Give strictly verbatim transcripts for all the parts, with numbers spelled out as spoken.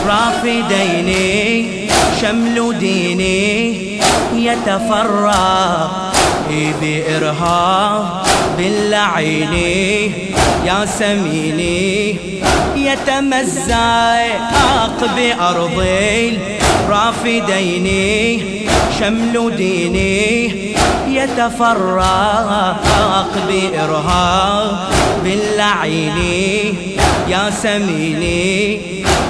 رافديني شمل ديني يتفرق بإرهاب اللعين يا سميني يتمزق بأرض الرافدين شمل ديني يتفرق بإرهاب اللعين يا سميني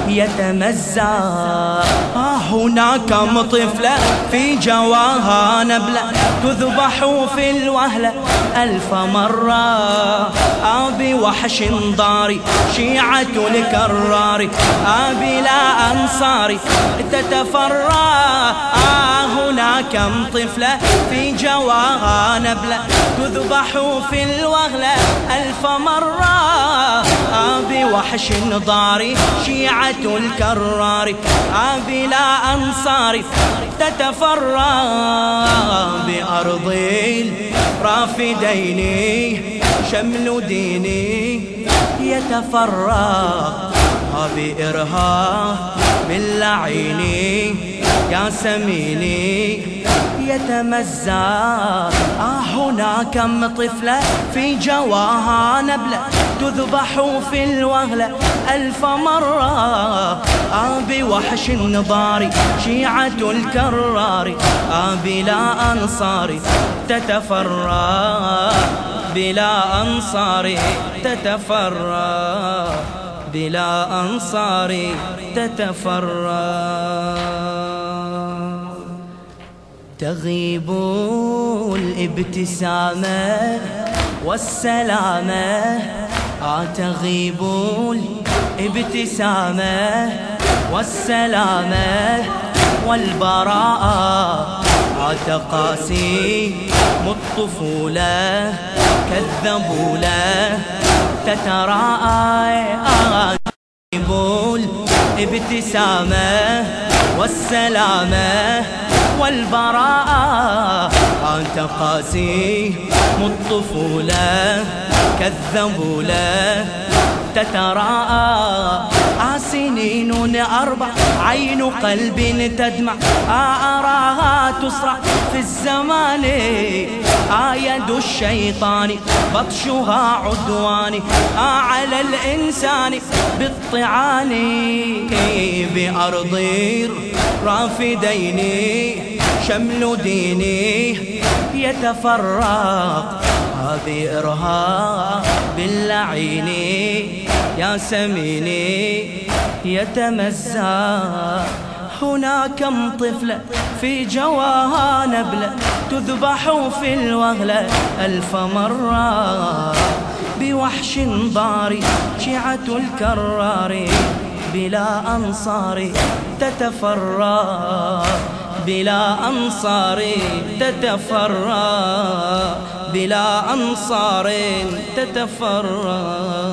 يتمزق. هناك طفلة في جواها نبلة تذبح في الوهلة ألف مرة. أبي وحش ضاري شيعة الكرار أبي لا أنصاري تتفرى. هناك طفلة في جواها نبلة تذبح في الوهلة ألف مرة. أبي وحش ضاري شيعة الكرار أبي لا أنصاري تتفرى بأرض الرافدين شمل ديني يتفرق بإرهاب اللعين يا سميني يتمزق. هناك طفلة في جواها نبلة تذبح في الوهلة ألف مرة. أبي وحش ضاري شيعة الكرار أبي لا أنصاري تتفرى بلا أنصاري تتفرى بلا أنصاري تتفرى. تغيب الابتسامة والسلامة تغيب الابتسامة والسلامة والبراءة تقاسي الطفولة كذبوا له تتراءى. تغيب الابتسامة والسلامة والبراءة تقاسي الطفولة كذبوا له تتراءى. سنين أربع عين قلب تدمع أراها تسرع في الزمان. يد الشيطان بطشها عدوان على الإنسان بالطعان. بأرض الرافدين شمل ديني يتفرق بإرهاب اللعين يا سميني يتمزق. هناك طفلة في جواها نبلة تذبح في الوهلة ألف مرة. بوحش ضاري شيعة الكرار بلا أنصاري تتفرى بلا أنصاري تتفرى بلا أنصار تتفرى.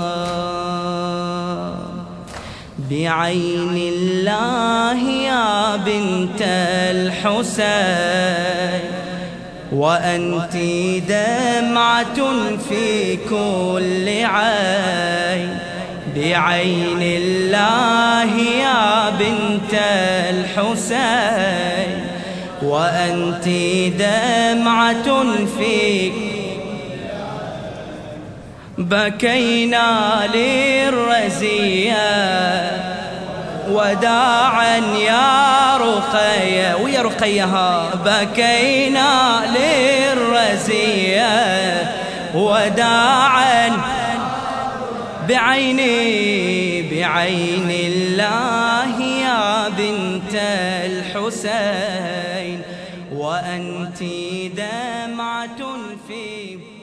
بعين الله يا بنت الحسين وأنت دمعة في كل عين. بعين الله يا بنت الحسين وأنت دمعة في بكينا للرزية وداعا يا رقية ويا رقيها. بكينا للرزية وداعا بعيني بعين الله يا بنت الحسين وأنت دمعة في